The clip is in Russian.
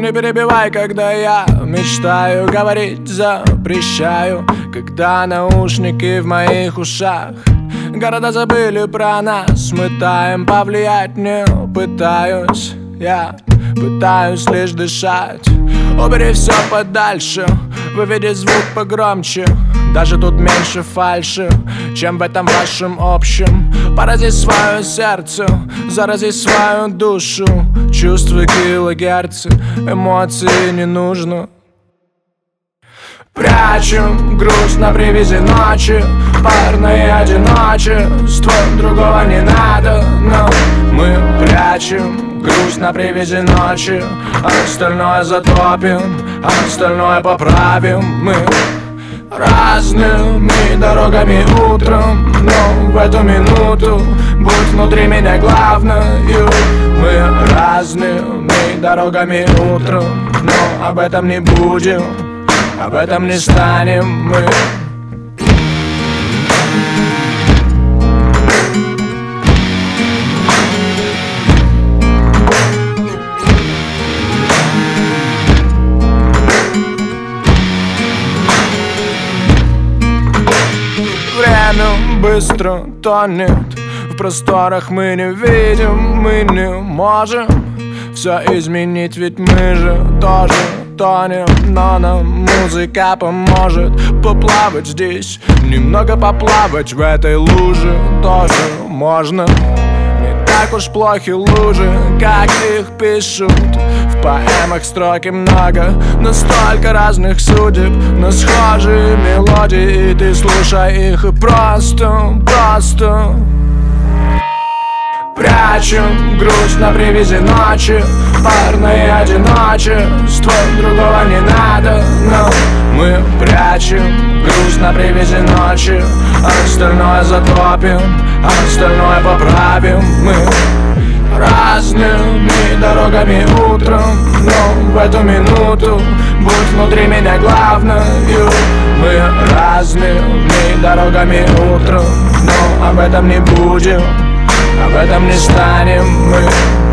Не перебивай, когда я мечтаю говорить, запрещаю, когда наушники в моих ушах. Города забыли про нас, мы таем, повлиять не пытаюсь. Я пытаюсь лишь дышать. Убери все подальше, выведи звук погромче. Даже тут меньше фальши, чем в этом вашем общем. Порази свое сердце, зарази свою душу. Чувства килогерцы, эмоции не нужно. Прячем грусть на привязи ночи, парное одиночество, другого не надо, но мы прячем грусть на привязи ночи. Остальное затопим, остальное поправим. Мы разными дорогами утром, но в эту минуту будь внутри меня главною. Мы разными дорогами утром, но об этом не будем, об этом не станем мы. Время быстро тонет, в просторах мы не видим, мы не можем все изменить, ведь мы же тоже тонем. Но нам музыка поможет поплавать здесь, немного поплавать в этой луже тоже можно. Не так уж плохи лужи, как их пишут в поэмах, строки много, но столько разных судеб на схожие мелодии. И ты слушай их и просто прячем грусть на привязи ночи, парное одиночество, другого не надо, но мы прячем грусть на привязи ночи. Остальное затопим, остальное поправим. Мы разными дорогами утром, но в эту минуту будь внутри меня главною. Мы разными дорогами утром, но об этом не будем, об этом не станем мы.